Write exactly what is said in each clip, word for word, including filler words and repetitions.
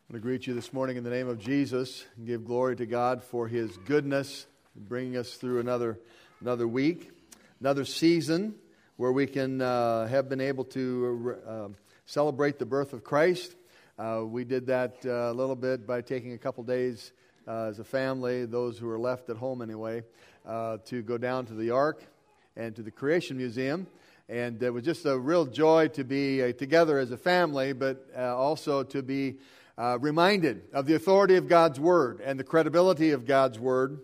I want to greet you this morning in the name of Jesus and give glory to God for His goodness, bringing us through another another week, another season where we can uh, have been able to uh, celebrate the birth of Christ. Uh, we did that uh, a little bit by taking a couple days uh, as a family, those who were left at home anyway, uh, to go down to the Ark and to the Creation Museum. And it was just a real joy to be uh, together as a family, but uh, also to be Uh, reminded of the authority of God's Word and the credibility of God's Word,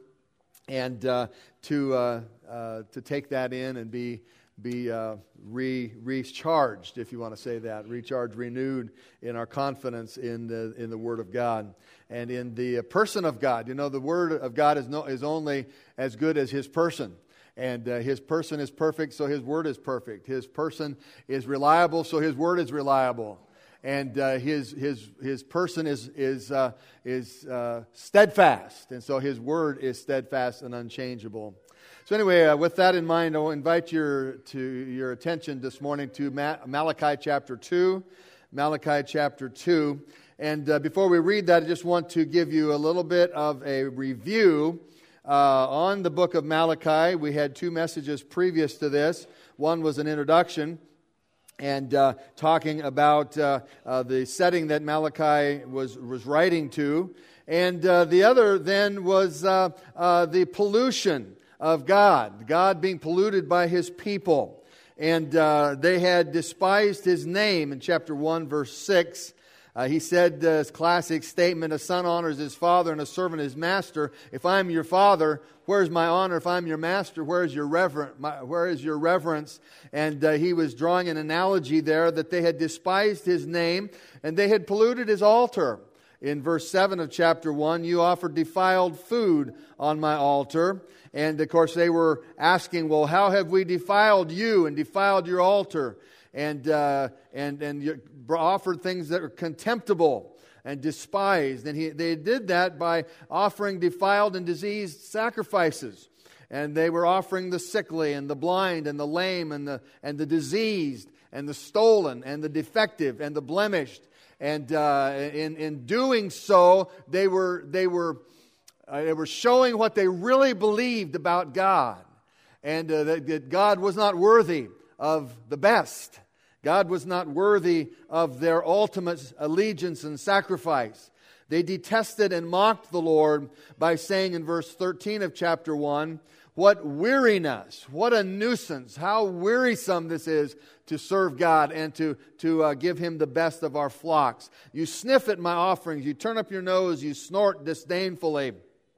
and uh, to uh, uh, to take that in and be be uh, re recharged, if you want to say that, recharged, renewed in our confidence in the in the Word of God and in the person of God. You know, the Word of God is no is only as good as His person. And uh, His person is perfect, so His Word is perfect. His person is reliable, so His Word is reliable. And uh, his his his person is is uh, is uh, steadfast, and so His Word is steadfast and unchangeable. So anyway, uh, with that in mind, I will invite your to your attention this morning to Ma- Malachi chapter two, Malachi chapter two. And uh, before we read that, I just want to give you a little bit of a review uh, on the book of Malachi. We had two messages previous to this. One was an introduction, and uh, talking about uh, uh, the setting that Malachi was, was writing to. And uh, the other then was uh, uh, the pollution of God, God being polluted by His people. And uh, they had despised His name in chapter one, verse six. Uh, he said uh, his classic statement, a son honors his father and a servant his master. If I'm your father, where's my honor? If I'm your master, where is your reverence? Where is your reverence? And uh, he was drawing an analogy there that they had despised His name and they had polluted His altar. In verse seven of chapter one, you offered defiled food on my altar. And of course they were asking, well, how have we defiled you and defiled your altar? And uh, and and you offered things that are contemptible and despised. And he, they did that by offering defiled and diseased sacrifices. And they were offering the sickly and the blind and the lame and the and the diseased and the stolen and the defective and the blemished. And uh, in in doing so, they were they were uh, they were showing what they really believed about God, and uh, that, that God was not worthy of the best. God was not worthy of their ultimate allegiance and sacrifice. They detested and mocked the Lord by saying in verse thirteen of chapter one, what weariness, what a nuisance, how wearisome this is to serve God and to, to uh, give Him the best of our flocks. You sniff at my offerings, you turn up your nose, you snort disdainfully.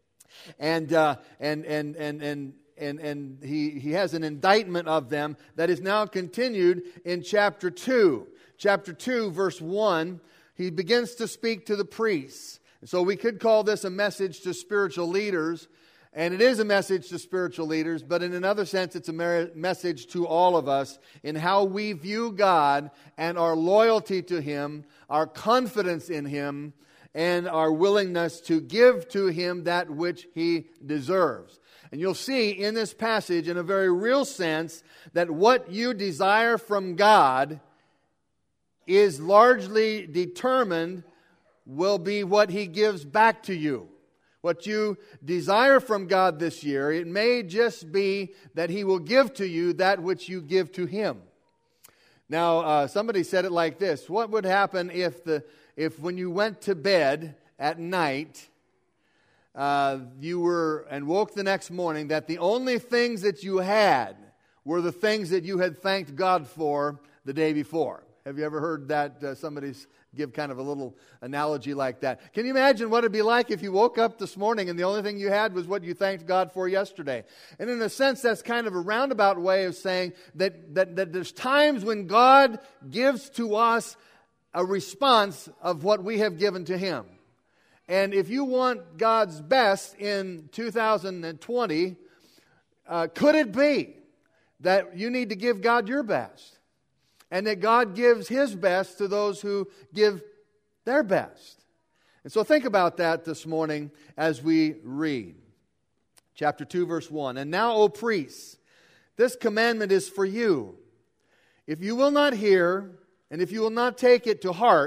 And, uh, and, and, and, and, And, and he, he has an indictment of them that is now continued in chapter two. Chapter two, verse one, he begins to speak to the priests. And so we could call this a message to spiritual leaders. And it is a message to spiritual leaders, but in another sense, it's a mer- message to all of us in how we view God and our loyalty to Him, our confidence in Him, and our willingness to give to Him that which He deserves. And you'll see in this passage, in a very real sense, that what you desire from God is largely determined, will be what He gives back to you. What you desire from God this year, it may just be that He will give to you that which you give to Him. Now, uh, somebody said it like this: what would happen if the if when you went to bed at night, Uh, you were and woke the next morning, that the only things that you had were the things that you had thanked God for the day before? Have you ever heard that uh, somebody give kind of a little analogy like that? Can you imagine what it'd be like if you woke up this morning and the only thing you had was what you thanked God for yesterday? And in a sense, that's kind of a roundabout way of saying that that, that there's times when God gives to us a response of what we have given to Him. And if you want God's best in two thousand twenty, uh, could it be that you need to give God your best? And that God gives His best to those who give their best? And so think about that this morning as we read. Chapter two, verse one. And now, O priests, this commandment is for you. If you will not hear, and if you will not take it to heart,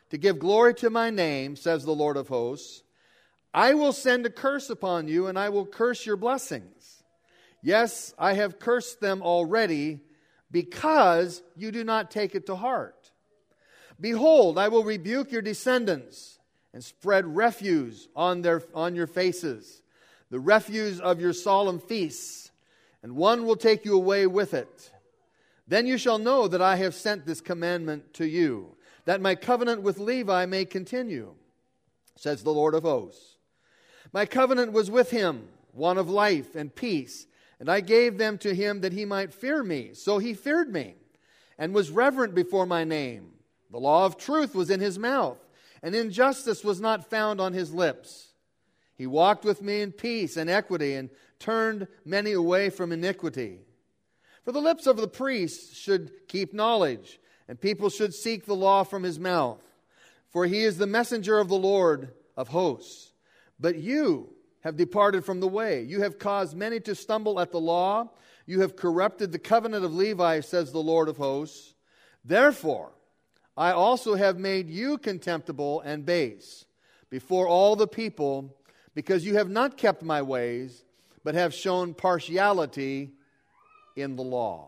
to give glory to my name, says the Lord of hosts, I will send a curse upon you, and I will curse your blessings. Yes, I have cursed them already, because you do not take it to heart. Behold, I will rebuke your descendants, and spread refuse on their on your faces, the refuse of your solemn feasts, and one will take you away with it. Then you shall know that I have sent this commandment to you, that my covenant with Levi may continue, says the Lord of hosts. My covenant was with him, one of life and peace, and I gave them to him that he might fear me. So he feared me, and was reverent before my name. The law of truth was in his mouth, and injustice was not found on his lips. He walked with me in peace and equity, and turned many away from iniquity. For the lips of the priests should keep knowledge, and people should seek the law from his mouth. For he is the messenger of the Lord of hosts. But you have departed from the way. You have caused many to stumble at the law. You have corrupted the covenant of Levi, says the Lord of hosts. Therefore, I also have made you contemptible and base before all the people, because you have not kept my ways, but have shown partiality in the law.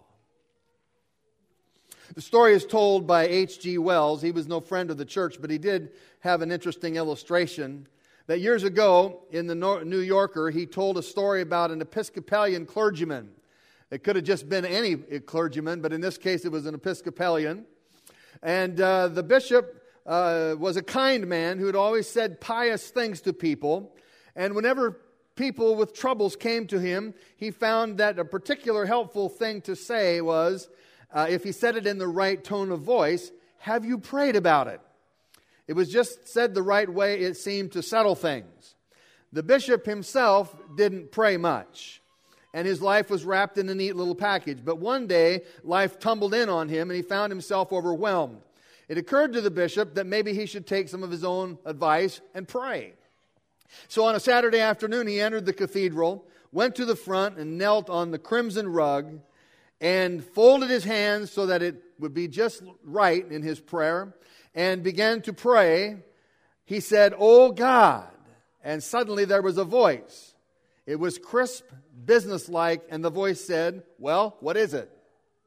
The story is told by H G Wells. He was no friend of the church, but he did have an interesting illustration. That years ago, in the New Yorker, he told a story about an Episcopalian clergyman. It could have just been any clergyman, but in this case it was an Episcopalian. And uh, the bishop uh, was a kind man who had always said pious things to people. And whenever people with troubles came to him, he found that a particular helpful thing to say was, uh, if he said it in the right tone of voice, have you prayed about it? It was just said the right way, it seemed to settle things. The bishop himself didn't pray much, and his life was wrapped in a neat little package. But one day, life tumbled in on him, and he found himself overwhelmed. It occurred to the bishop that maybe he should take some of his own advice and pray. So on a Saturday afternoon, he entered the cathedral, went to the front, and knelt on the crimson rug, and folded his hands so that it would be just right in his prayer, and began to pray. He said, "Oh God," and suddenly there was a voice. It was crisp, businesslike, and the voice said, "Well, what is it?"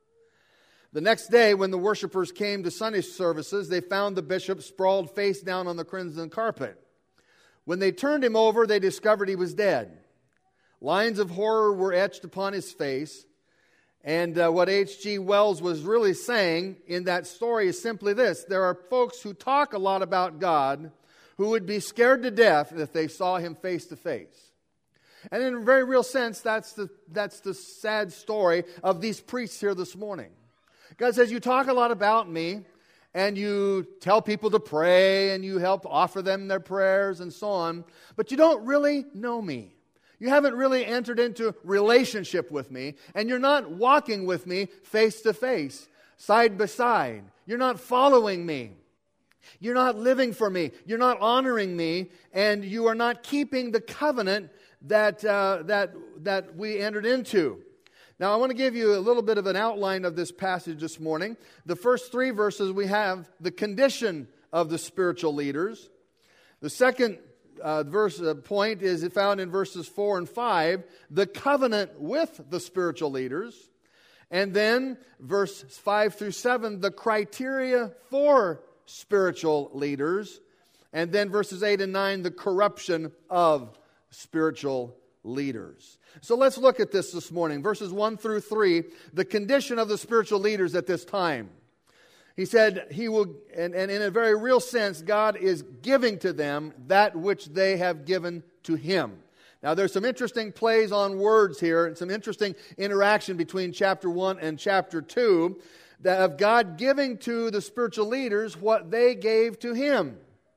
The next day, when the worshipers came to Sunday services, they found the bishop sprawled face down on the crimson carpet. When they turned him over, they discovered he was dead. Lines of horror were etched upon his face. And uh, what H G Wells was really saying in that story is simply this. There are folks who talk a lot about God who would be scared to death if they saw him face to face. And in a very real sense, that's the, that's the sad story of these priests here this morning. God says, you talk a lot about me, and you tell people to pray, and you help offer them their prayers and so on, but you don't really know me. You haven't really entered into relationship with me, and you're not walking with me face to face, side by side. You're not following me. You're not living for me. You're not honoring me, and you are not keeping the covenant that uh, that that we entered into. Now, I want to give you a little bit of an outline of this passage this morning. The first three verses, we have the condition of the spiritual leaders. The second Uh, verse uh, point is found in verses four and five, the covenant with the spiritual leaders. And then verse five through seven, the criteria for spiritual leaders. And then verses eight and nine, the corruption of spiritual leaders. So let's look at this this morning. Verses one through three, the condition of the spiritual leaders at this time. He said he will, and, and in a very real sense, God is giving to them that which they have given to him. Now, there's some interesting plays on words here and some interesting interaction between chapter one and chapter two that of God giving to the spiritual leaders what they gave to him.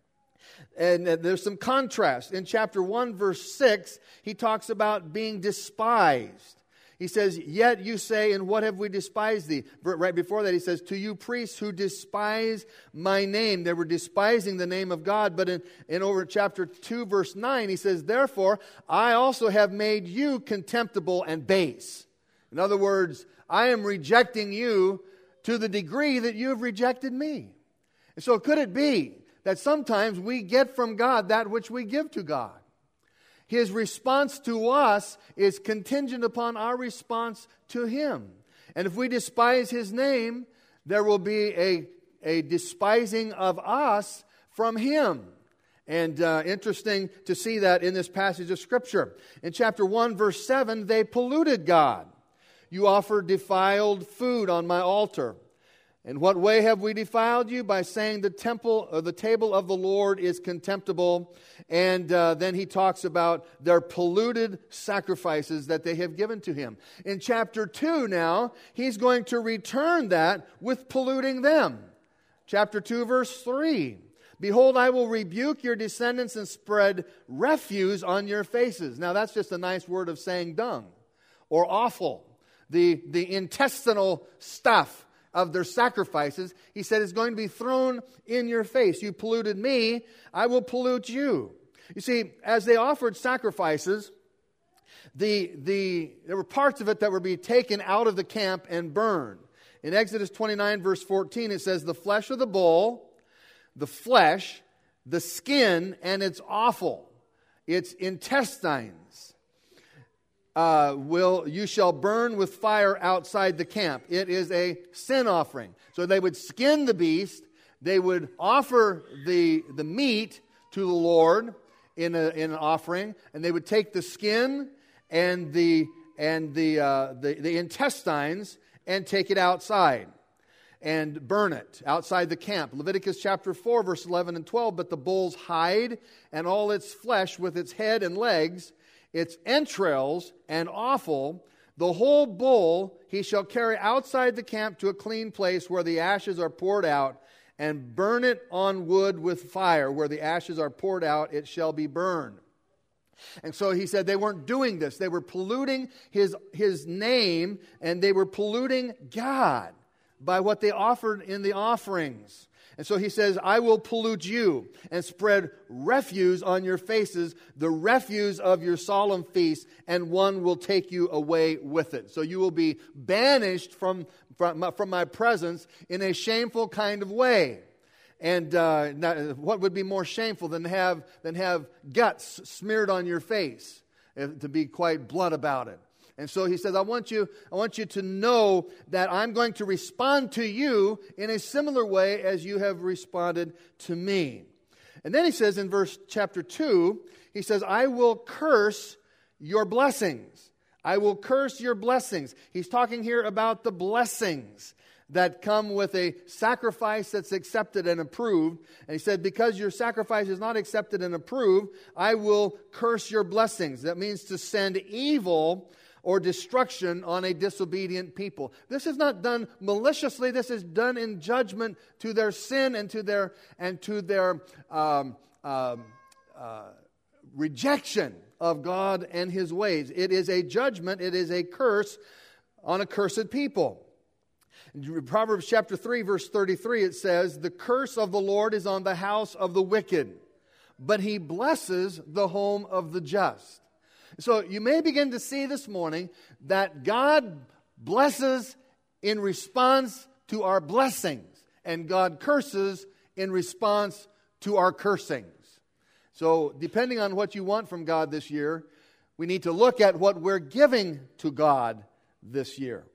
And there's some contrast. In chapter one, verse six, he talks about being despised. He says, yet you say, and what have we despised thee? Right before that, he says, to you priests who despise my name. They were despising the name of God. But in, in over chapter two, verse nine, he says, therefore, I also have made you contemptible and base. In other words, I am rejecting you to the degree that you have rejected me. And so could it be that sometimes we get from God that which we give to God. His response to us is contingent upon our response to Him. And if we despise His name, there will be a, a despising of us from Him. And uh, interesting to see that in this passage of Scripture. In chapter one, verse seven, they polluted God. You offered defiled food on my altar. In what way have we defiled you? By saying the temple or the table of the Lord is contemptible. And uh, then he talks about their polluted sacrifices that they have given to him. In chapter two now, he's going to return that with polluting them. Chapter two, verse three. Behold, I will rebuke your descendants and spread refuse on your faces. Now that's just a nice word of saying dung or offal. The, the intestinal stuff of their sacrifices, he said, is going to be thrown in your face. You polluted me, I will pollute you. You see, as they offered sacrifices, the, the, there were parts of it that were being taken out of the camp and burned. In Exodus twenty-nine, verse fourteen, it says, the flesh of the bull, the flesh, the skin, and its offal, its intestines, uh, will you shall burn with fire outside the camp. It is a sin offering. So they would skin the beast, they would offer the, the meat to the Lord in, a, in an offering, and they would take the skin and the and the, uh, the the intestines and take it outside and burn it outside the camp. Leviticus chapter four, verse eleven and twelve, but the bull's hide and all its flesh with its head and legs, its entrails and offal, the whole bull he shall carry outside the camp to a clean place where the ashes are poured out, and burn it on wood with fire. Where the ashes are poured out, it shall be burned. And so he said they weren't doing this. They were polluting his, his name, and they were polluting God by what they offered in the offerings. And so he says, I will pollute you and spread refuse on your faces, the refuse of your solemn feasts, and one will take you away with it. So you will be banished from, from, from my presence in a shameful kind of way. And uh, not, what would be more shameful than have, than have guts smeared on your face, to be quite blunt about it. And so he says, I want you, I want you to know that I'm going to respond to you in a similar way as you have responded to me. And then he says in verse chapter two, he says, I will curse your blessings. I will curse your blessings. He's talking here about the blessings that come with a sacrifice that's accepted and approved. And he said, because your sacrifice is not accepted and approved, I will curse your blessings. That means to send evil or destruction on a disobedient people. This is not done maliciously. This is done in judgment to their sin and to their and to their um, um, uh, rejection of God and His ways. It is a judgment. It is a curse on accursed people. In Proverbs chapter three, verse thirty-three, it says, the curse of the Lord is on the house of the wicked, but He blesses the home of the just. So you may begin to see this morning that God blesses in response to our blessings, and God curses in response to our cursings. So depending on what you want from God this year, we need to look at what we're giving to God this year.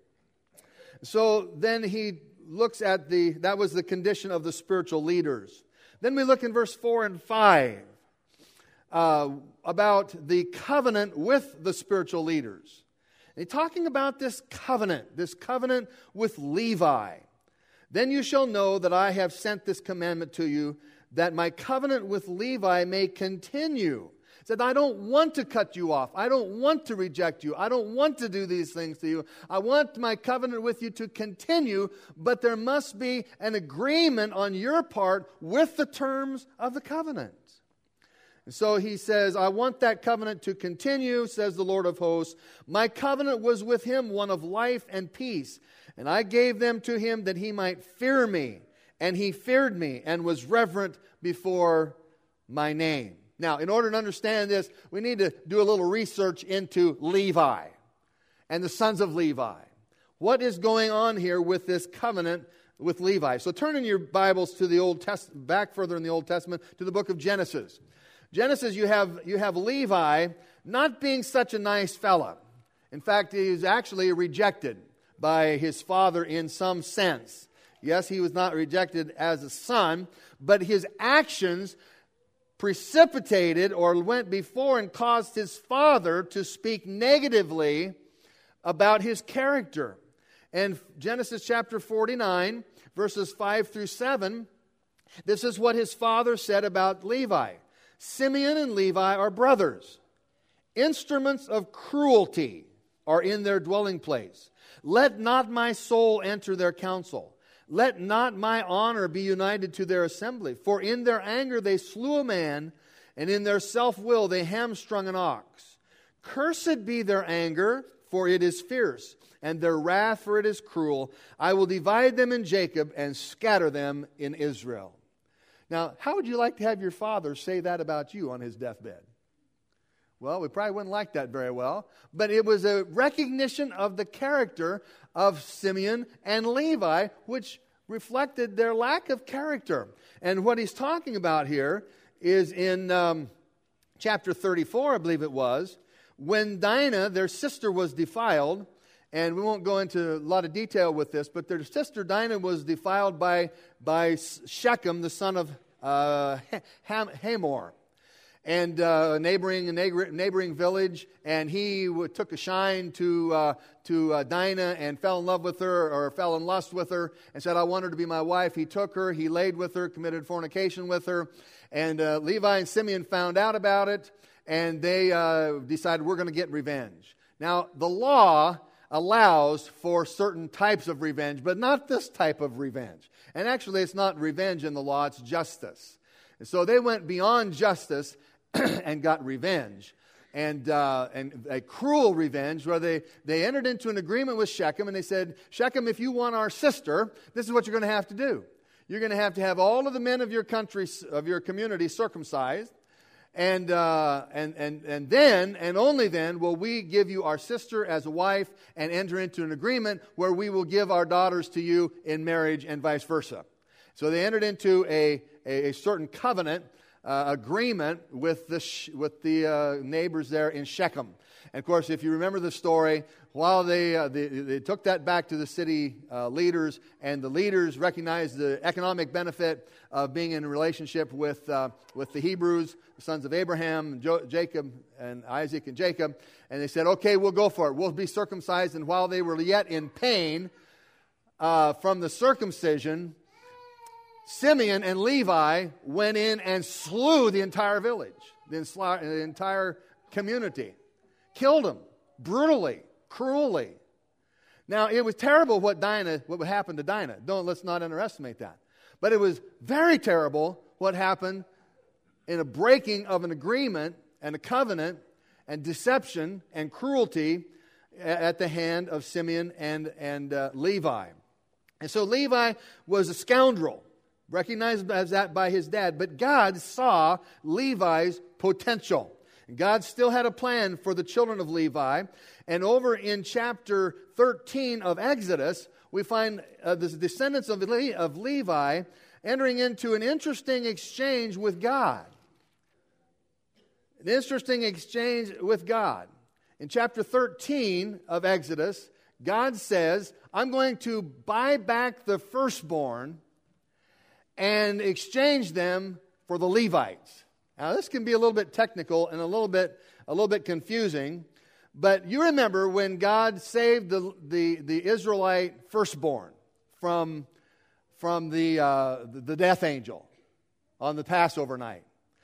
So then he looks at the, that was the condition of the spiritual leaders. Then we look in verse four and five. Uh, about the covenant with the spiritual leaders. And he's talking about this covenant, this covenant with Levi. Then you shall know that I have sent this commandment to you, that my covenant with Levi may continue. He said, I don't want to cut you off. I don't want to reject you. I don't want to do these things to you. I want my covenant with you to continue, but there must be an agreement on your part with the terms of the covenant. So he says, I want that covenant to continue, says the Lord of hosts. My covenant was with him, one of life and peace. And I gave them to him that he might fear me. And he feared me and was reverent before my name. Now, in order to understand this, we need to do a little research into Levi and the sons of Levi. What is going on here with this covenant with Levi. So turn in your Bibles to the Old Test, back further in the Old Testament to the book of Genesis. Genesis, you have you have Levi not being such a nice fella. In fact, he was actually rejected by his father in some sense. Yes, he was not rejected as a son, but his actions precipitated or went before and caused his father to speak negatively about his character. And Genesis chapter forty-nine, verses five through seven, this is what his father said about Levi. Simeon and Levi are brothers. Instruments of cruelty are in their dwelling place. Let not my soul enter their council. Let not my honor be united to their assembly. For in their anger they slew a man, and in their self-will they hamstrung an ox. Cursed be their anger, for it is fierce, and their wrath, for it is cruel. I will divide them in Jacob and scatter them in Israel. Now, how would you like to have your father say that about you on his deathbed? Well, we probably wouldn't like that very well. But it was a recognition of the character of Simeon and Levi, which reflected their lack of character. And what he's talking about here is in um, chapter thirty-four, I believe it was, when Dinah, their sister, was defiled. And we won't go into a lot of detail with this, but their sister Dinah was defiled by, by Shechem, the son of uh, Ham, Hamor, and uh, a neighboring, a neighboring village. And he w- took a shine to, uh, to uh, Dinah and fell in love with her, or fell in lust with her, and said, I want her to be my wife. He took her, he laid with her, committed fornication with her. And uh, Levi and Simeon found out about it, and they uh, decided, we're going to get revenge. Now, the law allows for certain types of revenge, but not this type of revenge. And actually, it's not revenge in the law, it's justice. And so they went beyond justice and got revenge. And uh, and a cruel revenge where they, they entered into an agreement with Shechem, and they said, Shechem, if you want our sister, this is what you're going to have to do. You're going to have to have all of the men of your country, of your community, circumcised. And, uh, and and and then, and only then, will we give you our sister as a wife and enter into an agreement where we will give our daughters to you in marriage and vice versa. So they entered into a, a, a certain covenant uh, agreement with the, sh- with the uh, neighbors there in Shechem. And of course, if you remember the story, while they, uh, they, they took that back to the city uh, leaders, and the leaders recognized the economic benefit of being in a relationship with, uh, with the Hebrews, the sons of Abraham, jo- Jacob, and Isaac and Jacob, and they said, okay, we'll go for it. We'll be circumcised. And while they were yet in pain uh, from the circumcision, Simeon and Levi went in and slew the entire village, the, ensla- the entire community. Killed them brutally, cruelly. Now, it was terrible what Dinah, what happened to Dinah. Don't, let's not underestimate that. But it was very terrible what happened in a breaking of an agreement and a covenant and deception and cruelty at the hand of Simeon and, and uh, Levi. And so Levi was a scoundrel, recognized as that by his dad. But God saw Levi's potential. God still had a plan for the children of Levi. And over in chapter thirteen of Exodus, we find uh, the descendants of, Le- of Levi entering into an interesting exchange with God. An interesting exchange with God. In chapter thirteen of Exodus, God says, I'm going to buy back the firstborn and exchange them for the Levites. Now, this can be a little bit technical and a little bit a little bit confusing, but you remember when God saved the the, the Israelite firstborn from, from the, uh, the death angel on the Passover night.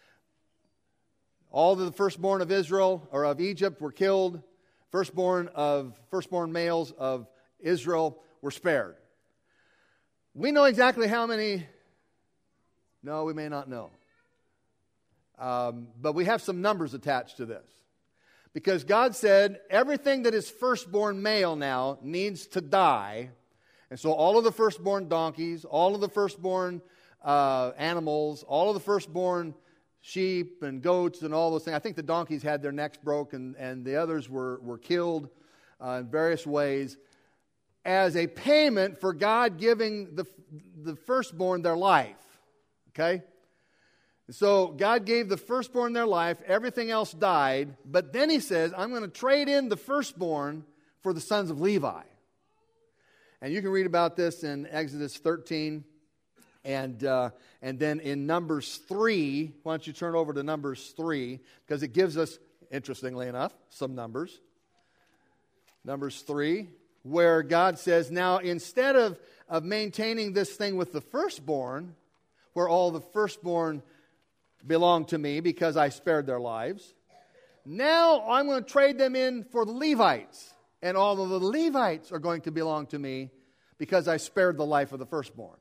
All of the firstborn of Israel or of Egypt were killed. Firstborn of firstborn males of Israel were spared. We know exactly how many. No, we may not know. Um, but we have some numbers attached to this. Because God said everything that is firstborn male now needs to die. And so all of the firstborn donkeys, all of the firstborn uh, animals, all of the firstborn sheep and goats and all those things. I think the donkeys had their necks broke and, and the others were, were killed uh, in various ways. as a payment for God giving the, the firstborn their life. Okay? So God gave the firstborn their life, everything else died, but then he says, I'm going to trade in the firstborn for the sons of Levi. And you can read about this in Exodus thirteen, and uh, and then in Numbers three. Why don't you turn over to Numbers three, because it gives us, interestingly enough, some numbers. Numbers three, where God says, now instead of, of maintaining this thing with the firstborn, where all the firstborn belong to me because I spared their lives, now I'm going to trade them in for the Levites. And all of the Levites are going to belong to me because I spared the life of the firstborn.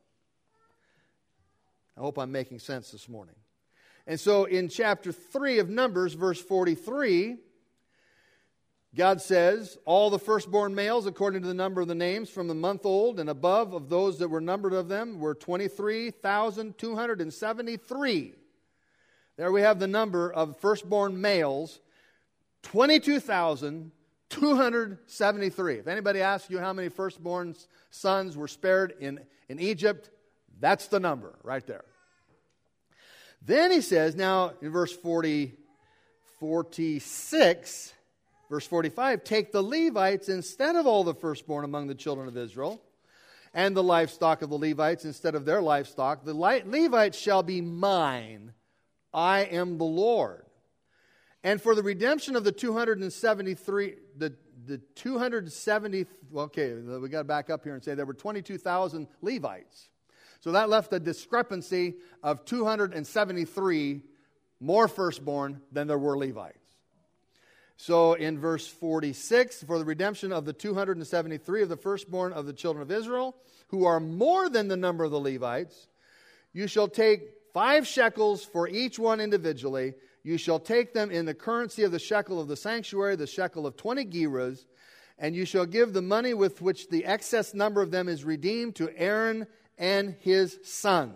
I hope I'm making sense this morning. And so in chapter three of Numbers, verse forty-three, God says, all the firstborn males, according to the number of the names, from the month old and above of those that were numbered of them, were twenty-three thousand two hundred seventy-three. There we have the number of firstborn males, twenty-two thousand two hundred seventy-three. If anybody asks you how many firstborn sons were spared in, in Egypt, that's the number right there. Then he says, now in verse forty, forty-six, verse forty-five, take the Levites instead of all the firstborn among the children of Israel, and the livestock of the Levites instead of their livestock. The Levites shall be mine. I am the Lord. And for the redemption of the two hundred seventy-three, the, the two hundred seventy, well, okay, we got to back up here and say there were twenty-two thousand Levites. So that left a discrepancy of two hundred seventy-three more firstborn than there were Levites. So in verse forty-six, for the redemption of the two hundred seventy-three of the firstborn of the children of Israel, who are more than the number of the Levites, you shall take five shekels for each one individually. You shall take them in the currency of the shekel of the sanctuary, the shekel of twenty gerahs, and you shall give the money with which the excess number of them is redeemed to Aaron and his sons.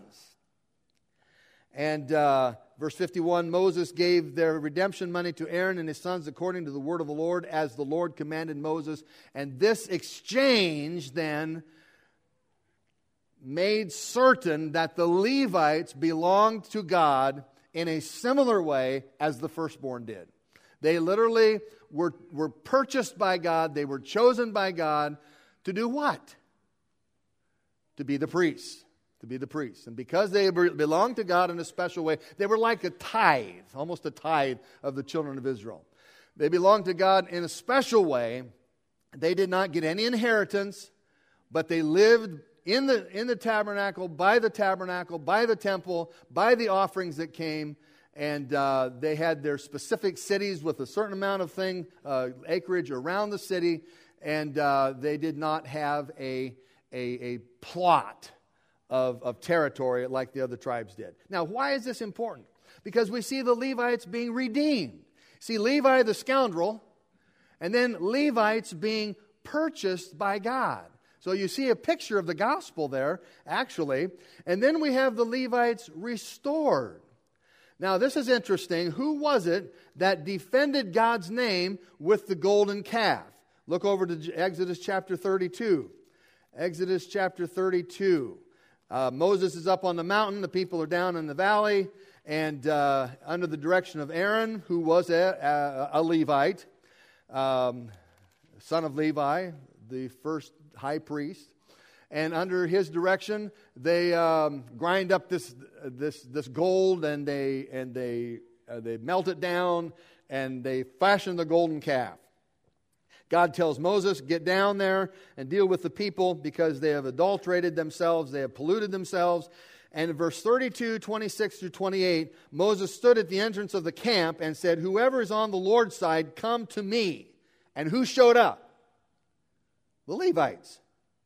And uh, verse fifty-one, Moses gave their redemption money to Aaron and his sons according to the word of the Lord, as the Lord commanded Moses. And this exchange then made certain that the Levites belonged to God in a similar way as the firstborn did. They literally were, were purchased by God. They were chosen by God to do what? To be the priests. To be the priests. And because they belonged to God in a special way, they were like a tithe, almost a tithe of the children of Israel. They belonged to God in a special way. They did not get any inheritance, but they lived in the, in the tabernacle, by the tabernacle, by the temple, by the offerings that came, and uh, they had their specific cities with a certain amount of thing, uh, acreage around the city, and uh, they did not have a, a, a plot of, of territory like the other tribes did. Now, why is this important? Because we see the Levites being redeemed. See Levi the scoundrel, and then Levites being purchased by God. So you see a picture of the gospel there, actually. And then we have the Levites restored. Now, this is interesting. Who was it that defended God's name with the golden calf? Look over to Exodus chapter thirty-two. Exodus chapter thirty-two. Uh, Moses is up on the mountain. The people are down in the valley. And uh, under the direction of Aaron, who was a, a, a Levite, um, son of Levi, the first high priest, and under his direction, they um, grind up this this this gold, and they and they uh, they melt it down, and they fashion the golden calf. God tells Moses, get down there and deal with the people because they have adulterated themselves, they have polluted themselves. And in verse thirty-two, twenty-six through twenty-eight, Moses stood at the entrance of the camp and said, whoever is on the Lord's side, come to me. And who showed up? The Levites.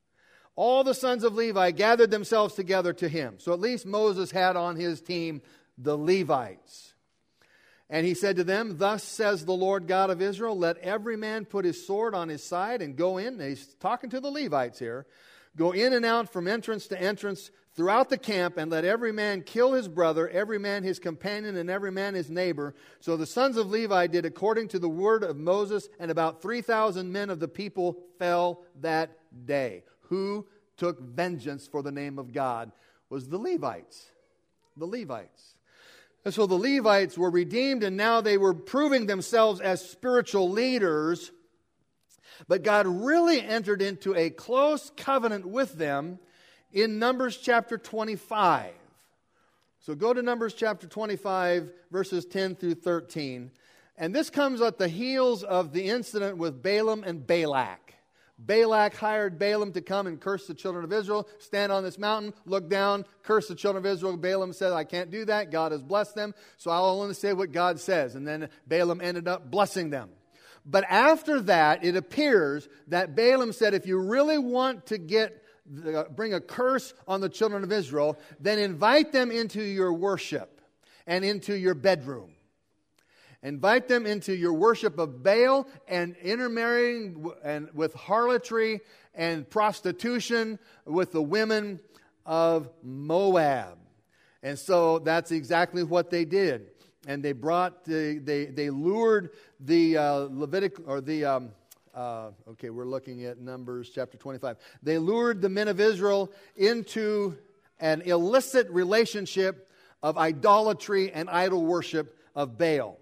All the sons of Levi gathered themselves together to him. So at least Moses had on his team the Levites. And he said to them, thus says the Lord God of Israel, let every man put his sword on his side and go in. And he's talking to the Levites here. Go in and out from entrance to entrance throughout the camp, and let every man kill his brother, every man his companion, and every man his neighbor. So the sons of Levi did according to the word of Moses, and about three thousand men of the people fell that day. Who took vengeance for the name of God was the Levites. The Levites. And so the Levites were redeemed, and now they were proving themselves as spiritual leaders. But God really entered into a close covenant with them in Numbers chapter twenty-five. So go to Numbers chapter twenty-five, verses ten through thirteen. And this comes at the heels of the incident with Balaam and Balak. Balak hired Balaam to come and curse the children of Israel. Stand on this mountain, look down, curse the children of Israel. Balaam said, I can't do that. God has blessed them, so I'll only say what God says. And then Balaam ended up blessing them. But after that, it appears that Balaam said, if you really want to get the, bring a curse on the children of Israel, then invite them into your worship and into your bedroom. Invite them into your worship of Baal and intermarrying and with harlotry and prostitution with the women of Moab. And so that's exactly what they did. And they brought, the, they they lured the uh, Levitic, or the, um, uh, okay, we're looking at Numbers chapter twenty-five. They lured the men of Israel into an illicit relationship of idolatry and idol worship of Baal.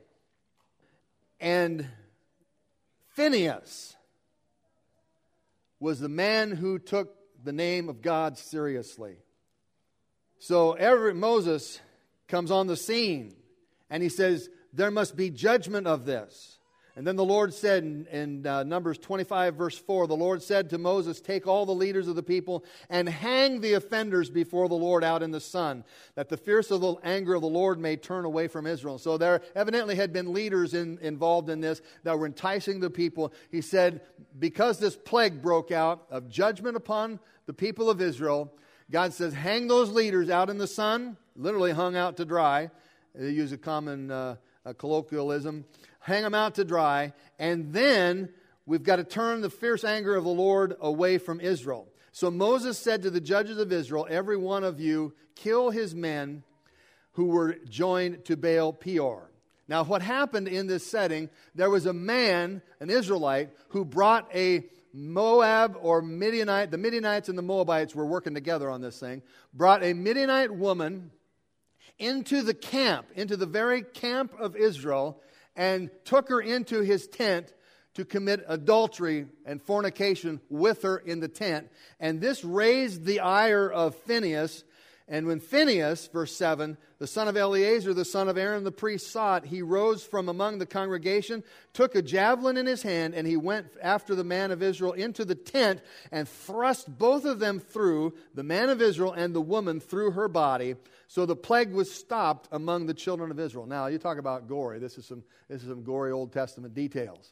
And Phinehas was the man who took the name of God seriously. So every, Moses comes on the scene. And he says, there must be judgment of this. And then the Lord said in, in uh, Numbers twenty-five, verse four, the Lord said to Moses, take all the leaders of the people and hang the offenders before the Lord out in the sun, that the fierce of the anger of the Lord may turn away from Israel. So there evidently had been leaders in, involved in this that were enticing the people. He said, because this plague broke out of judgment upon the people of Israel, God says, hang those leaders out in the sun, literally hung out to dry. They use a common uh, a colloquialism. Hang them out to dry. And then we've got to turn the fierce anger of the Lord away from Israel. So Moses said to the judges of Israel, every one of you kill his men who were joined to Baal Peor. Now what happened in this setting, there was a man, an Israelite, who brought a Moab or Midianite. The Midianites and the Moabites were working together on this thing. Brought a Midianite woman into the camp, into the very camp of Israel, and took her into his tent to commit adultery and fornication with her in the tent. And this raised the ire of Phinehas. And when Phinehas, verse seven, the son of Eleazar, the son of Aaron the priest, saw it, he rose from among the congregation, took a javelin in his hand, and he went after the man of Israel into the tent and thrust both of them through, the man of Israel and the woman through her body. So the plague was stopped among the children of Israel. Now, you talk about gory. This is some, this is some gory Old Testament details.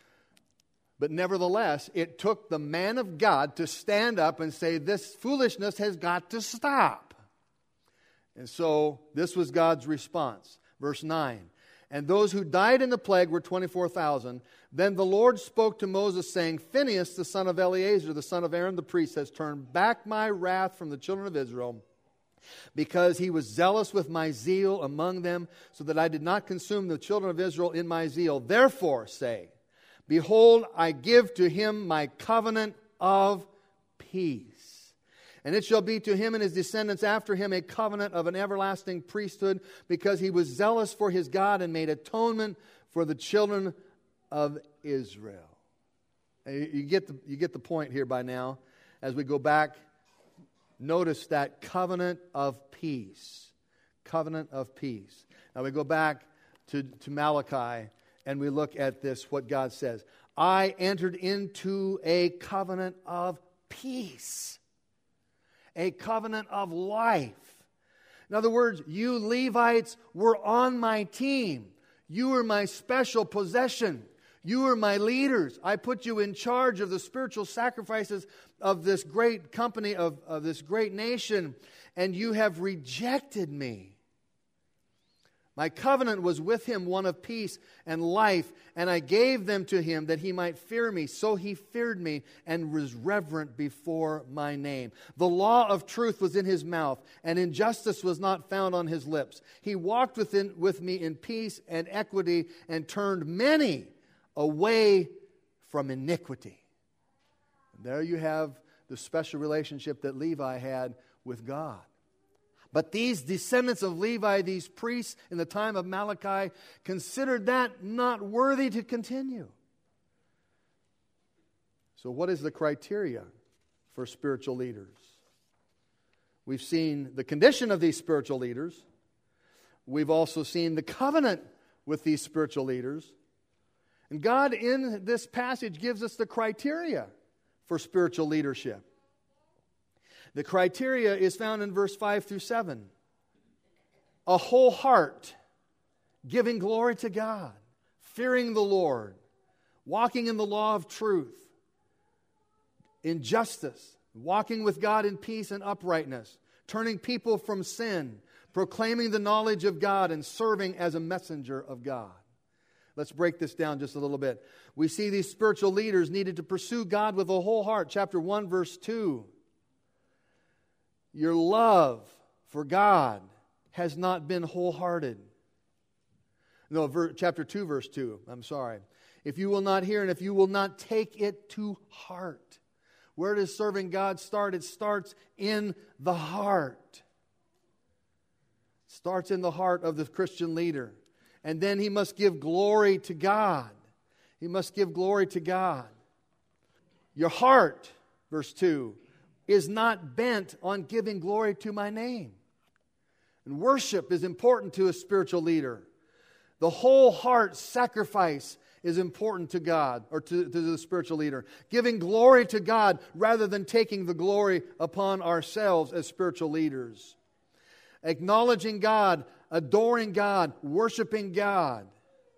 But nevertheless, it took the man of God to stand up and say, this foolishness has got to stop. And so this was God's response. Verse nine. And those who died in the plague were twenty-four thousand. Then the Lord spoke to Moses, saying, Phinehas, the son of Eleazar, the son of Aaron the priest, has turned back my wrath from the children of Israel, because he was zealous with my zeal among them, so that I did not consume the children of Israel in my zeal. Therefore say, behold, I give to him my covenant of peace. And it shall be to him and his descendants after him a covenant of an everlasting priesthood, because he was zealous for his God and made atonement for the children of Israel. You get the, you get the point here by now. As we go back, notice that covenant of peace. Covenant of peace. Now we go back to, to Malachi and we look at this, what God says. I entered into a covenant of peace. A covenant of life. In other words, you Levites were on my team. You were my special possession. You were my leaders. I put you in charge of the spiritual sacrifices of this great company, of, of this great nation, and you have rejected me. My covenant was with him one of peace and life, and I gave them to him that he might fear me. So he feared me and was reverent before my name. The law of truth was in his mouth, and injustice was not found on his lips. He walked within, with me in peace and equity, and turned many away from iniquity. And there you have the special relationship that Levi had with God. But these descendants of Levi, these priests in the time of Malachi, considered that not worthy to continue. So what is the criteria for spiritual leaders? We've seen the condition of these spiritual leaders. We've also seen the covenant with these spiritual leaders. And God in this passage gives us the criteria for spiritual leadership. The criteria is found in verse five through seven. A whole heart, giving glory to God, fearing the Lord, walking in the law of truth, in justice, walking with God in peace and uprightness, turning people from sin, proclaiming the knowledge of God, and serving as a messenger of God. Let's break this down just a little bit. We see these spiritual leaders needed to pursue God with a whole heart. Chapter one, verse two. Your love for God has not been wholehearted. No, ver, chapter two, verse two. I'm sorry. If you will not hear and if you will not take it to heart. Where does serving God start? It starts in the heart. It starts in the heart of the Christian leader. And then he must give glory to God. He must give glory to God. Your heart, verse two, is not bent on giving glory to my name. And worship is important to a spiritual leader. The whole heart sacrifice is important to God, or to, to the spiritual leader. Giving glory to God rather than taking the glory upon ourselves as spiritual leaders. Acknowledging God, adoring God, worshiping God.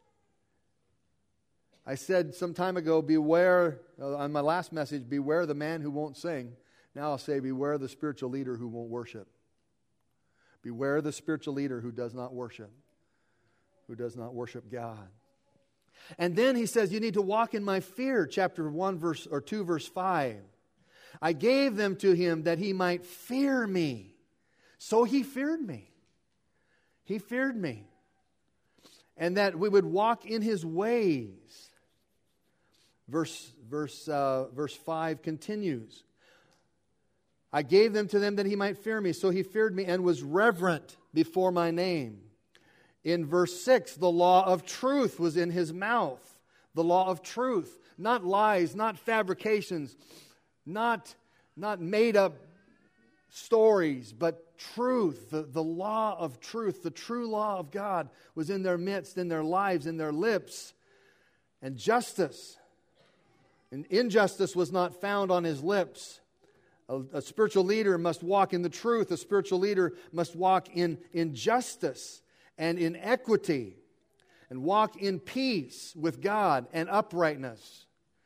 I said some time ago, beware, uh, on my last message, beware the man who won't sing. Now I'll say, beware the spiritual leader who won't worship. Beware the spiritual leader who does not worship. Who does not worship God. And then he says, you need to walk in my fear. Chapter one, verse or two, verse five. I gave them to him that he might fear me. So he feared me. He feared me. And that we would walk in his ways. Verse, verse, uh, verse five continues. I gave them to them that he might fear me. So he feared me and was reverent before my name. In verse six, the law of truth was in his mouth. The law of truth. Not lies, not fabrications, not, not made up stories, but truth. The, the law of truth, the true law of God was in their midst, in their lives, in their lips. And justice. And injustice was not found on his lips. A, a spiritual leader must walk in the truth. A spiritual leader must walk in, in justice and in equity, and walk in peace with God and uprightness.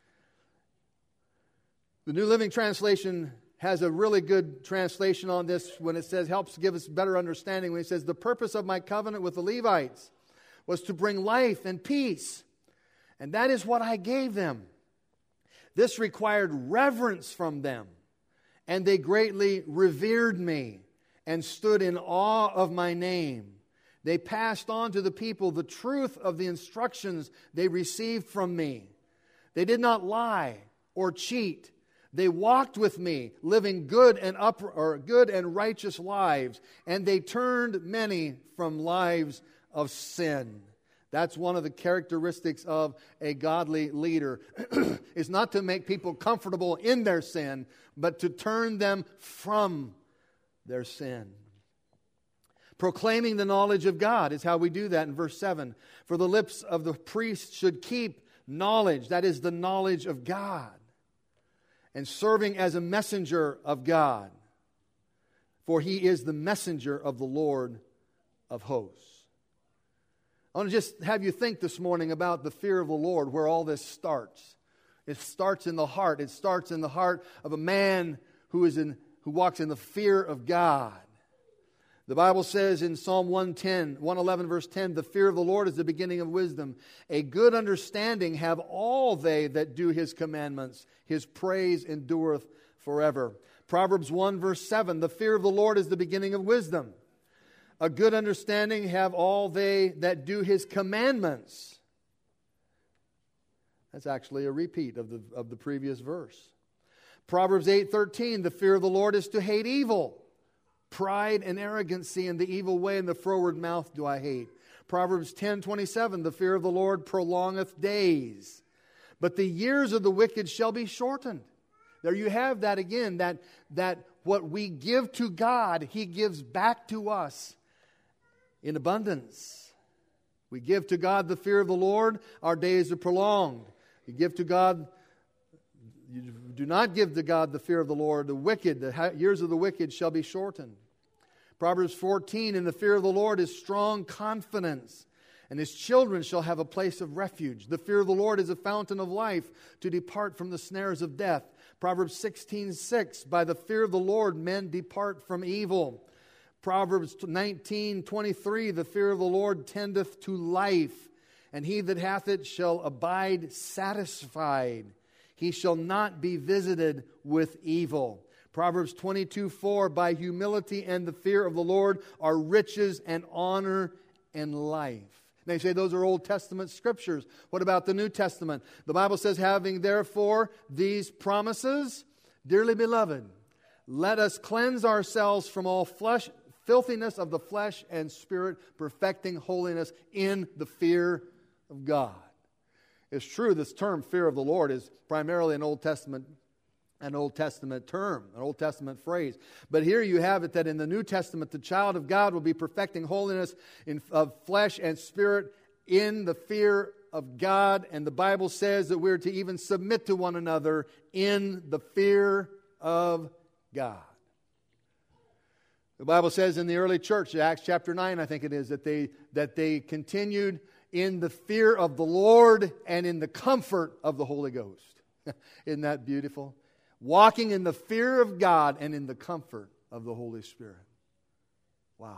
The New Living Translation has a really good translation on this when it says, helps give us better understanding, when it says, the purpose of my covenant with the Levites was to bring life and peace, and that is what I gave them. This required reverence from them, and they greatly revered me and stood in awe of my name. They passed on to the people the truth of the instructions they received from me. They did not lie or cheat. They walked with me, living good and up, or good and righteous lives, and they turned many from lives of sin. That's one of the characteristics of a godly leader. It's not to make people comfortable in their sin, but to turn them from their sin. Proclaiming the knowledge of God is how we do that in verse seven. For the lips of the priest should keep knowledge, that is the knowledge of God, and serving as a messenger of God. For he is the messenger of the Lord of hosts. I want to just have you think this morning about the fear of the Lord, where all this starts. It starts in the heart. It starts in the heart of a man who is in, who walks in the fear of God. The Bible says in Psalm one ten, one eleven verse ten, the fear of the Lord is the beginning of wisdom. A good understanding have all they that do His commandments. His praise endureth forever. Proverbs one verse seven, the fear of the Lord is the beginning of wisdom. A good understanding have all they that do His commandments. That's actually a repeat of the, of the previous verse. Proverbs eight thirteen, the fear of the Lord is to hate evil. Pride and arrogancy and the evil way and the froward mouth do I hate. Proverbs ten twenty-seven, the fear of the Lord prolongeth days, but the years of the wicked shall be shortened. There you have that again, that, that what we give to God, He gives back to us in abundance. We give to God the fear of the Lord, our days are prolonged. You give to God, you do not give to God the fear of the Lord, the wicked, the years of the wicked shall be shortened. Proverbs fourteen, in the fear of the Lord is strong confidence, and His children shall have a place of refuge. The fear of the Lord is a fountain of life, to depart from the snares of death. Proverbs sixteen six, by the fear of the Lord men depart from evil. Proverbs nineteen twenty-three, the fear of the Lord tendeth to life, and he that hath it shall abide satisfied. He shall not be visited with evil. Proverbs twenty-two four, by humility and the fear of the Lord are riches and honor and life. Now you say those are Old Testament scriptures. What about the New Testament? The Bible says, having therefore these promises, dearly beloved, let us cleanse ourselves from all flesh, filthiness of the flesh and spirit, perfecting holiness in the fear of God. It's true, this term, fear of the Lord, is primarily an Old Testament an Old Testament term, an Old Testament phrase. But here you have it that in the New Testament, the child of God will be perfecting holiness in, of flesh and spirit in the fear of God. And the Bible says that we're to even submit to one another in the fear of God. The Bible says in the early church, Acts chapter nine, I think it is, that they, that they continued in the fear of the Lord and in the comfort of the Holy Ghost. Isn't that beautiful? Walking in the fear of God and in the comfort of the Holy Spirit. Wow.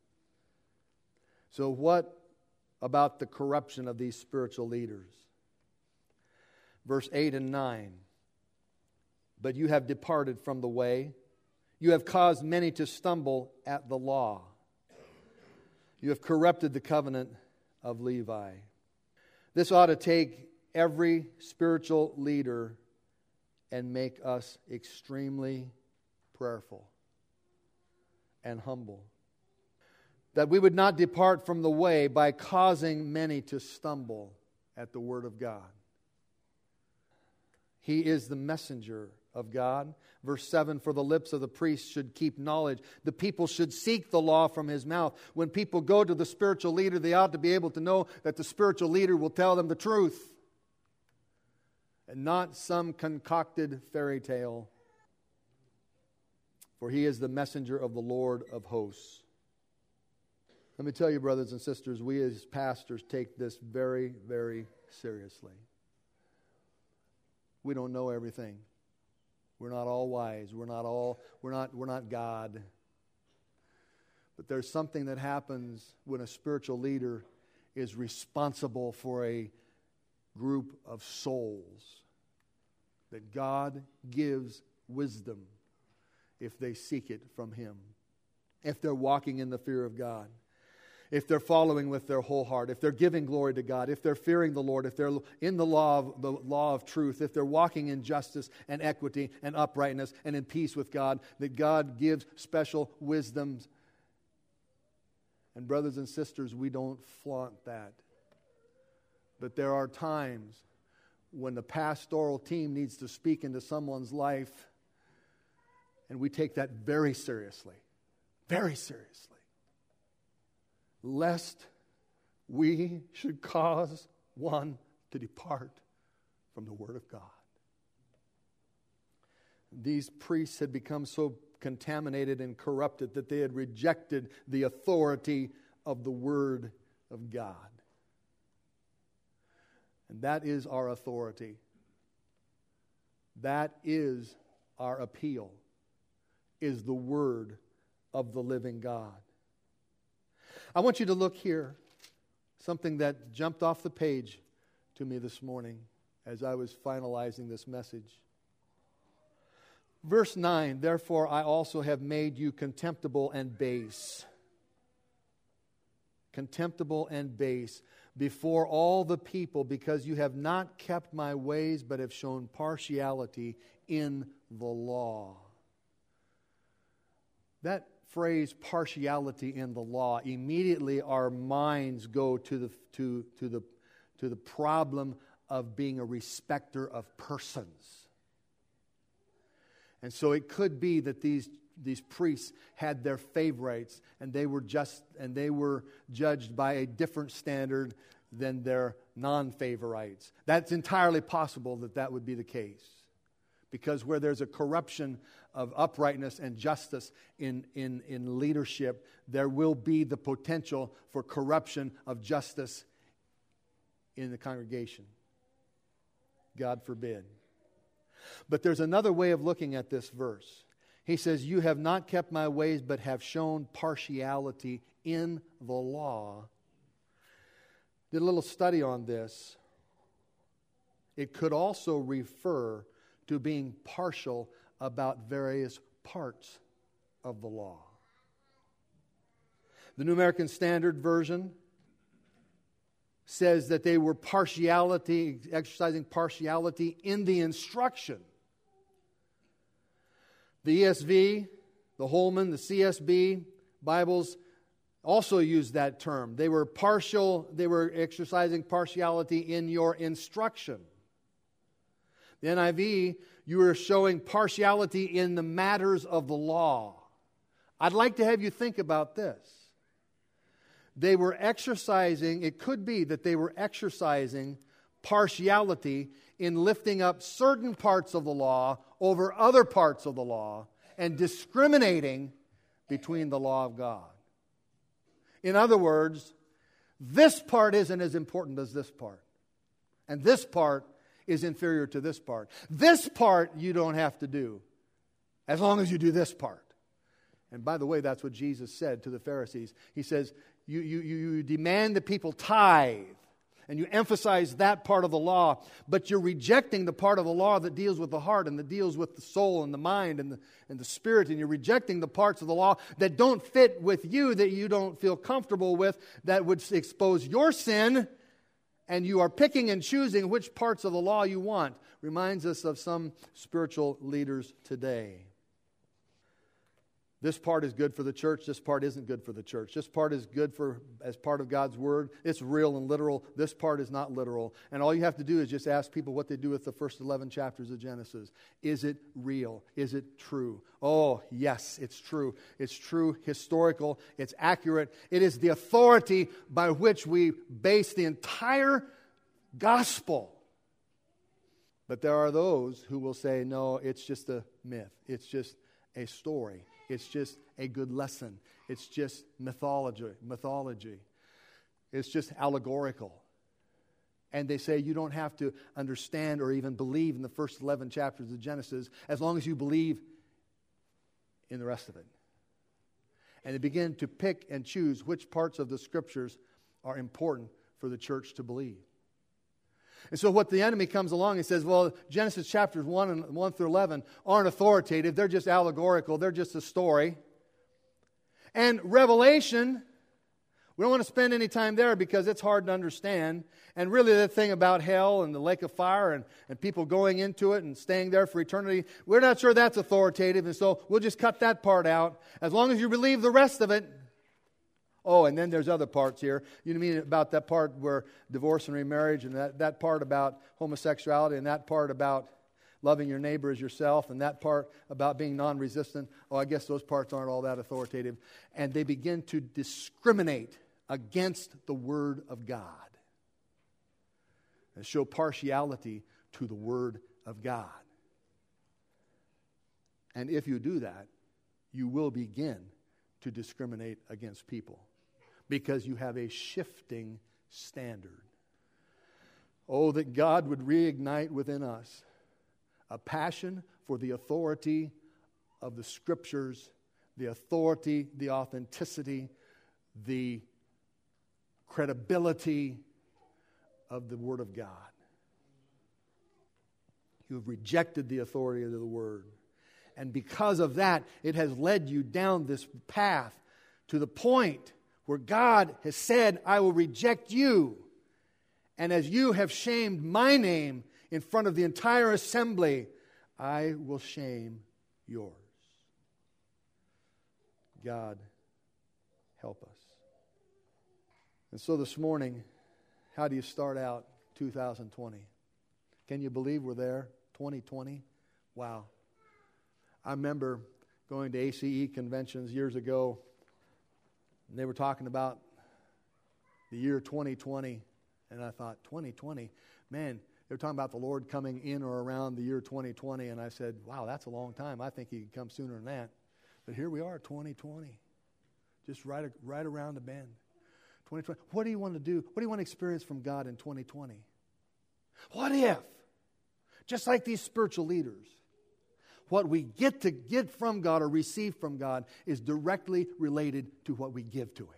So what about the corruption of these spiritual leaders? Verse eight and nine. But you have departed from the way. You have caused many to stumble at the law. You have corrupted the covenant of Levi. This ought to take every spiritual leader and make us extremely prayerful and humble. That we would not depart from the way by causing many to stumble at the Word of God. He is the messenger of God. Verse seven, for the lips of the priest should keep knowledge. The people should seek the law from his mouth. When people go to the spiritual leader, they ought to be able to know that the spiritual leader will tell them the truth. And not some concocted fairy tale. For he is the messenger of the Lord of hosts. Let me tell you, brothers and sisters, we as pastors take this very, very seriously. We don't know everything. We're not all wise. We're not all, we're not, we're not God. But there's something that happens when a spiritual leader is responsible for a group of souls, that God gives wisdom if they seek it from Him, if they're walking in the fear of God, if they're following with their whole heart, if they're giving glory to God, if they're fearing the Lord, if they're in the law of the law of truth, if they're walking in justice and equity and uprightness and in peace with God, that God gives special wisdoms. And brothers and sisters, we don't flaunt that. But there are times when the pastoral team needs to speak into someone's life, and we take that very seriously. Very seriously. Lest we should cause one to depart from the Word of God. These priests had become so contaminated and corrupted that they had rejected the authority of the Word of God. And that is our authority. That is our appeal, is the Word of the living God. I want you to look here, something that jumped off the page to me this morning as I was finalizing this message. Verse nine, therefore I also have made you contemptible and base. Contemptible and base before all the people, because you have not kept my ways, but have shown partiality in the law. That phrase, partiality in the law, immediately our minds go to the to to the to the problem of being a respecter of persons. And so it could be that these these priests had their favorites, and they were just and they were judged by a different standard than their non-favorites. That's entirely possible that that would be the case, because where there's a corruption of uprightness and justice in in in leadership, there will be the potential for corruption of justice in the congregation. God forbid. But there's another way of looking at this verse. He says, you have not kept my ways, but have shown partiality in the law. Did a little study on this. It could also refer to being partial about various parts of the law. The New American Standard Version says that they were partiality, exercising partiality in the instruction. The E S V, the Holman, the C S B Bibles also use that term. They were partial, they were exercising partiality in your instruction. The N I V, you were showing partiality in the matters of the law. I'd like to have you think about this. They were exercising, it could be that they were exercising partiality in lifting up certain parts of the law over other parts of the law and discriminating between the law of God. In other words, this part isn't as important as this part. And this part is inferior to this part. This part you don't have to do, as long as you do this part. And by the way, that's what Jesus said to the Pharisees. He says, you, you, you demand that people tithe, and you emphasize that part of the law, but you're rejecting the part of the law that deals with the heart and that deals with the soul and the mind and the, and the spirit, and you're rejecting the parts of the law that don't fit with you, that you don't feel comfortable with, that would expose your sin, and you are picking and choosing which parts of the law you want. Reminds us of some spiritual leaders today. This part is good for the church. This part isn't good for the church. This part is good for as part of God's Word. It's real and literal. This part is not literal. And all you have to do is just ask people what they do with the first eleven chapters of Genesis. Is it real? Is it true? Oh, yes, it's true. It's true, historical. It's accurate. It is the authority by which we base the entire gospel. But there are those who will say, no, it's just a myth. It's just a story. It's just a good lesson. It's just mythology. Mythology. It's just allegorical. And they say you don't have to understand or even believe in the first eleven chapters of Genesis as long as you believe in the rest of it. And they begin to pick and choose which parts of the Scriptures are important for the church to believe. And so what the enemy comes along and says, well, Genesis chapters one and one through eleven aren't authoritative. They're just allegorical. They're just a story. And Revelation, we don't want to spend any time there because it's hard to understand. And really the thing about hell and the lake of fire and, and people going into it and staying there for eternity, we're not sure that's authoritative. And so we'll just cut that part out. As long as you believe the rest of it. Oh, and then there's other parts here. You know what I mean about that part where divorce and remarriage, and that, that part about homosexuality, and that part about loving your neighbor as yourself, and that part about being non-resistant. Oh, I guess those parts aren't all that authoritative. And they begin to discriminate against the Word of God and show partiality to the Word of God. And if you do that, you will begin to discriminate against people, because you have a shifting standard. Oh, that God would reignite within us a passion for the authority of the Scriptures, the authority, the authenticity, the credibility of the Word of God. You have rejected the authority of the Word. And because of that, it has led you down this path to the point where God has said, I will reject you. And as you have shamed my name in front of the entire assembly, I will shame yours. God, help us. And so this morning, how do you start out two thousand twenty? Can you believe we're there? twenty twenty? Wow. I remember going to A C E conventions years ago, and they were talking about the year twenty twenty, and I thought, twenty twenty? Man, they were talking about the Lord coming in or around the year twenty twenty, and I said, wow, that's a long time. I think He could come sooner than that. But here we are, twenty twenty, just right, right around the bend. twenty twenty. What do you want to do? What do you want to experience from God in twenty twenty? What if, just like these spiritual leaders, what we get to get from God or receive from God is directly related to what we give to Him?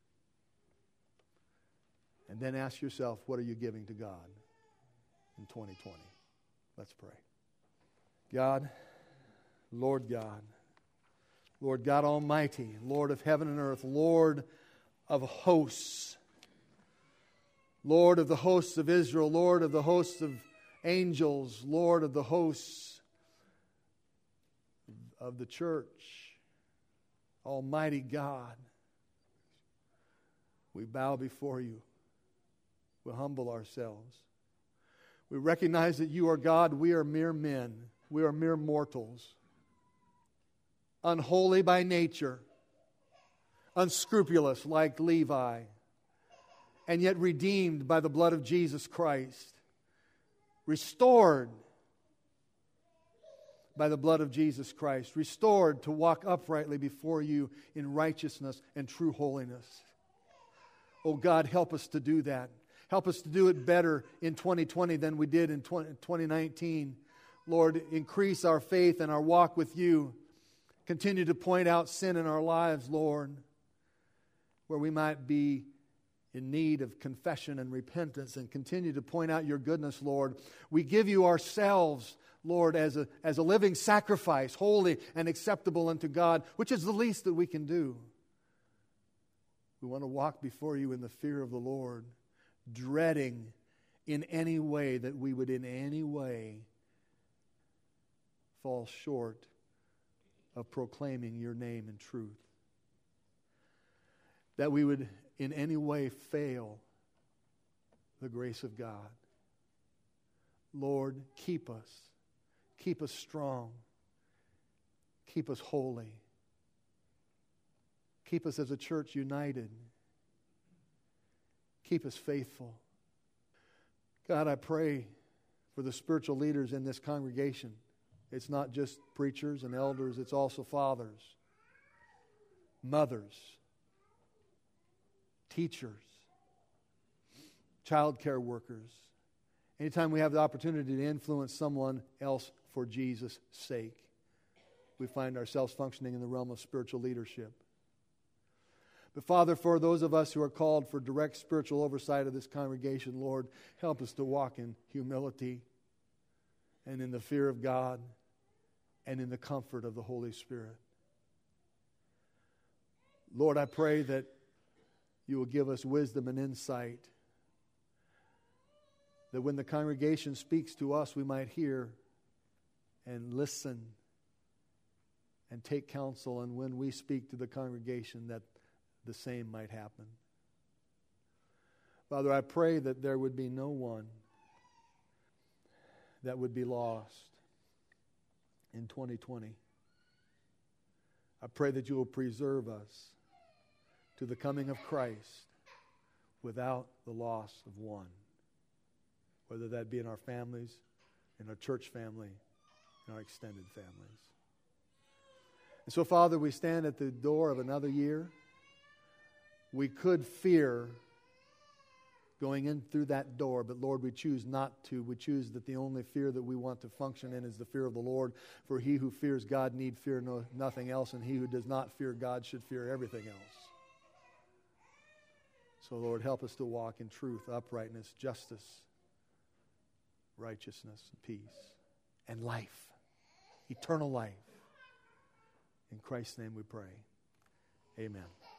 And then ask yourself, what are you giving to God in twenty twenty? Let's pray. God, Lord God, Lord God Almighty, Lord of heaven and earth, Lord of hosts, Lord of the hosts of Israel, Lord of the hosts of angels, Lord of the hosts of the church, Almighty God, we bow before You. We humble ourselves. We recognize that You are God. We are mere men. We are mere mortals. Unholy by nature. Unscrupulous like Levi. And yet redeemed by the blood of Jesus Christ. Restored by the blood of Jesus Christ. Restored to walk uprightly before You in righteousness and true holiness. Oh God, help us to do that. Help us to do it better in twenty twenty than we did in twenty nineteen. Lord, increase our faith and our walk with You. Continue to point out sin in our lives, Lord, where we might be in need of confession and repentance, and continue to point out Your goodness, Lord. We give You ourselves, Lord, as a, as a living sacrifice, holy and acceptable unto God, which is the least that we can do. We want to walk before You in the fear of the Lord, dreading in any way that we would in any way fall short of proclaiming Your name in truth. That we would in any way fail the grace of God. Lord, keep us. Keep us strong. Keep us holy. Keep us as a church united. Keep us faithful. God, I pray for the spiritual leaders in this congregation. It's not just preachers and elders, it's also fathers, mothers, teachers, child care workers. Anytime we have the opportunity to influence someone else for Jesus' sake, we find ourselves functioning in the realm of spiritual leadership. But Father, for those of us who are called for direct spiritual oversight of this congregation, Lord, help us to walk in humility and in the fear of God and in the comfort of the Holy Spirit. Lord, I pray that You will give us wisdom and insight, that when the congregation speaks to us, we might hear and listen and take counsel, and when we speak to the congregation, that the same might happen. Father, I pray that there would be no one that would be lost in twenty twenty. I pray that You will preserve us to the coming of Christ without the loss of one, whether that be in our families, in our church family, in our extended families. And so, Father, we stand at the door of another year. We could fear going in through that door, but Lord, we choose not to. We choose that the only fear that we want to function in is the fear of the Lord. For he who fears God need fear no, nothing else, and he who does not fear God should fear everything else. So, Lord, help us to walk in truth, uprightness, justice, righteousness, peace, and life, eternal life. In Christ's name we pray. Amen.